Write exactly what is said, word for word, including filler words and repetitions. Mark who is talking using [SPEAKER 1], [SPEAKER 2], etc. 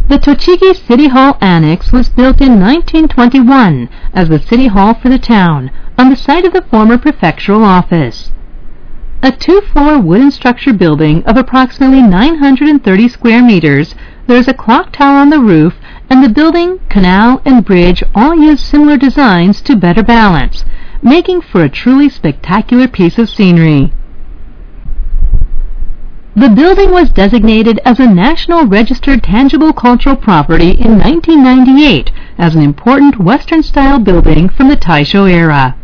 [SPEAKER 1] The Tochigi City Hall Annex was built in nineteen twenty-one as the City Hall for the town, on the site of the former prefectural office. A two-floor wooden structure building of approximately nine hundred thirty square meters, there is a clock tower on the roof, and the building, canal, and bridge all use similar designs to better balance, making for a truly spectacular piece of scenery. The building was designated as a National Registered Tangible Cultural Property in nineteen ninety-eight as an important Western-style building from the Taisho era.